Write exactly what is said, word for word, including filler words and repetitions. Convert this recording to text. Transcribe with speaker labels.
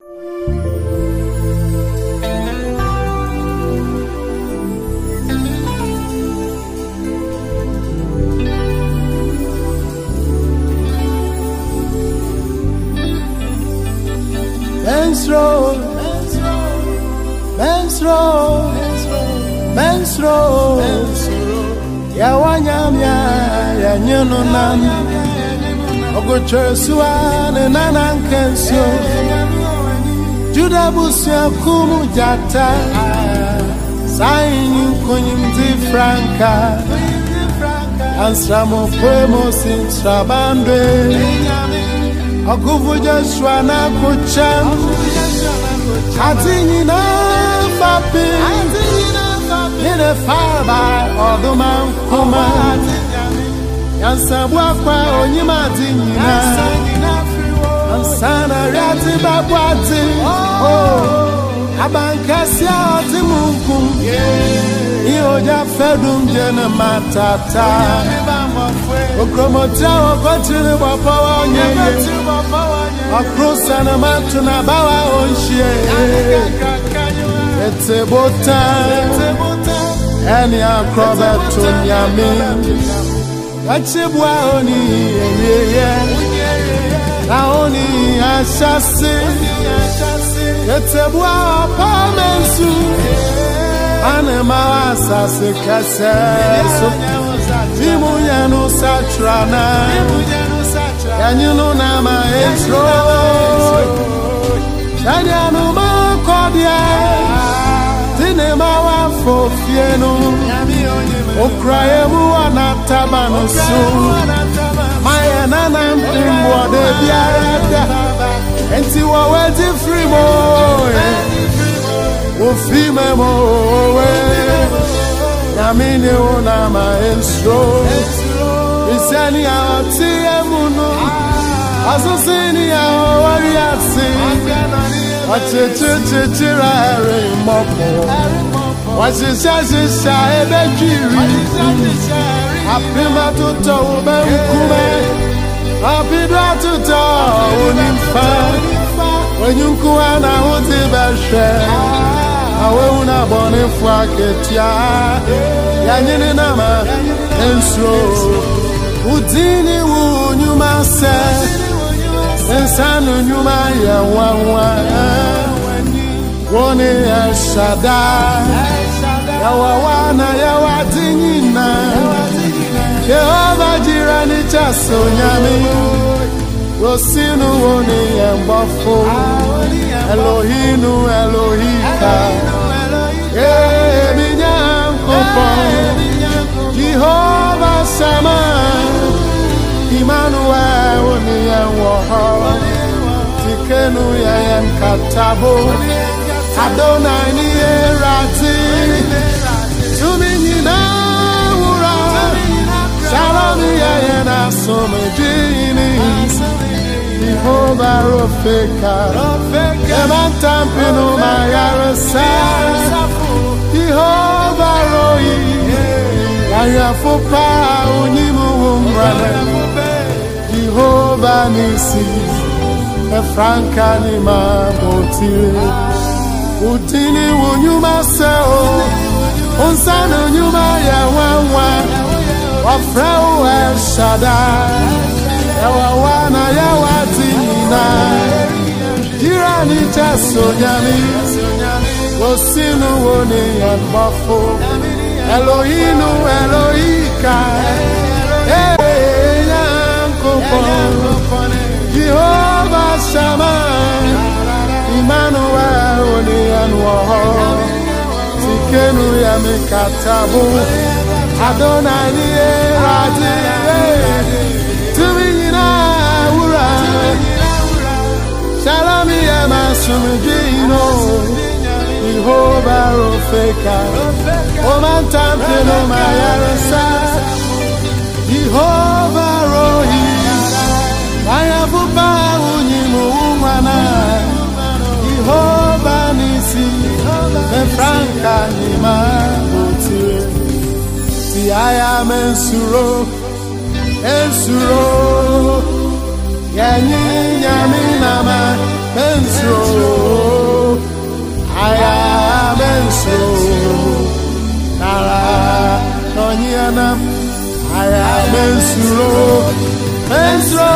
Speaker 1: Bensro, Bensro, Bensro, ya wanyamya ya nyono nam, ogochosua ne nanankensio, Juda busia kumu jata, saini kunyimti franka, ansramo kwemo sinsrabande. Akuvu Joshua na kucham Atini na papi Nine farba Oduma kuma Yansabwa kwa onyima dinina Ansana riati babwati Abankasi oti munkum Iyoja fedum jene matata Okromotia wakotini wapawa onyeye Akrosa na matu na bawa onshie Ete bota Eni akrobetu nyami Wachibwa oni yeye Na oni ashasi Ete bwa pamensu Ane mawasa sikasesu Vimu yenu satrana Yanyunu na maestro Shanyanu makodia Tine mawa fienu Okrayemu anatabanu su Maya nana mpimbo de biarada Enti waweti frimo Ufime mowe Yamini una maestro Isani ya otiye munu Asusini ya wariasi Wachichichichira ere mopo Wachisha-shisha ebe jiri Apima tuto ube mkume Apidwa tuto unimfa Wenyunkuwa na uti beshe Awe unaboni fwa ketia Yanyini nama ensro Udini unyuma se Ensanu nyuma ya wawa Wone ya shada Ya wawa na ya wadinyina Yehova jirani chaso nyami Rosinu wone ya mbafo Elohinu Elohika Eh minyankopo Jehovah Sama Emmanuel woni yanwoho Tikenu ya yankatabo Adonai ni erati Tumi nyina ura Shalom ya yana somejini Jehovah Rofeka Emantampinu mayarasa Jehovah Roi Ayafupa unimu umrane Jehovah Nisi Efranka ni mabotire Utini unyuma seo Unsano nyuma ya wawa Wafrau El Shaddai Ya wawana ya watina Jirani chaso nyami Osinu woni ya mbafo Elohinu Elohika Eh yankopon Jehovah Shama Emmanuel oni yanwoho Tikenu ya mikatabu Adonai ni erati Tumi nyina ura Shalom ya masumijino Jehovah Rofeka Omantampino mayarasa Jehovah Rohi Ayafupa unyimu umwana Jehovah Nisi Efranka ni mabotire Ti aya mensuro Ensuro Yanyi nyami nama benso aya benso nara nonyiana aya benso benso